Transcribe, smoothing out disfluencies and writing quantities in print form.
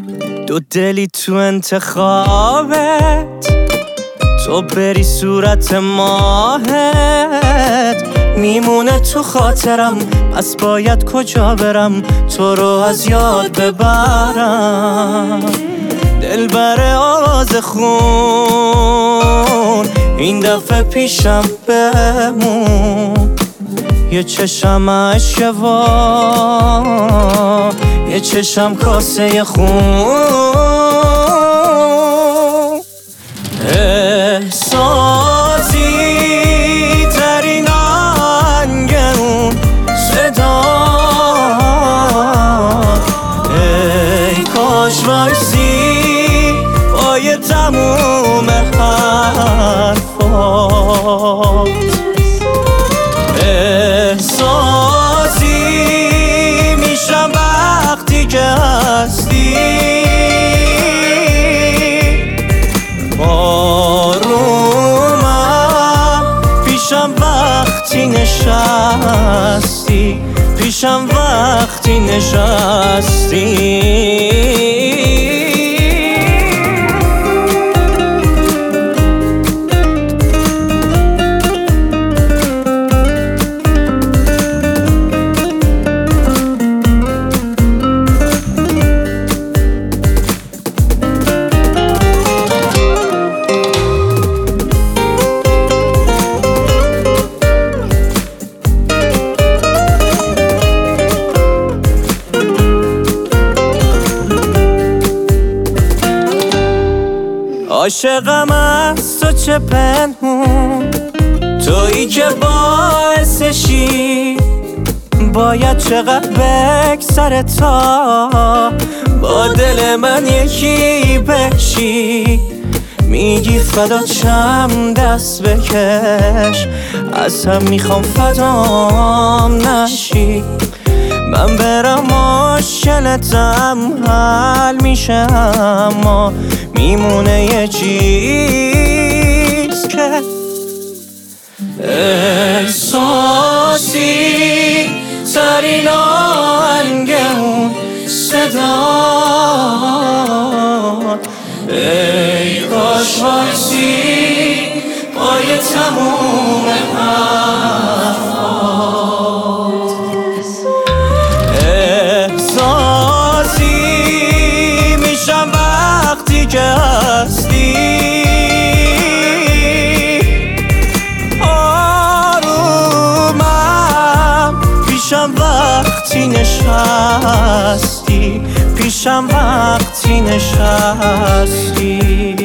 دو دلی تو انتخابت، تو بری صورت ماهت میمونه تو خاطرم، پس باید کجا برم تو رو از یاد ببرم. دلبر آواز خون این دفعه پیشم بمون، یه چشم عشق وا، یه چشم کاسه خون. احساسی ترین آهنگون صدا، ای کاش وایسی پای تموم حرفات. احساسی میشم وقتی که هستی، آرومم پیشم وقتی نشستی، پیشم وقتی نشستی. عاشقم از تو چه پنهون، تویی که باعثشی باید چقدر بگذره تا با دل من یکی بشی. میگی فدا چم دست بکش، از هم میخوام فدام نشی. من برم مشکلتم حل میشه، اما میمونه یه چیز که احساسی ترین آهنگ اون صدا، ای کاش وایسی پای تموم حرفات. احساسی میشم وقتی که هستی، آرومم پیشم وقتی نشستی، پیشم وقتی نشستی.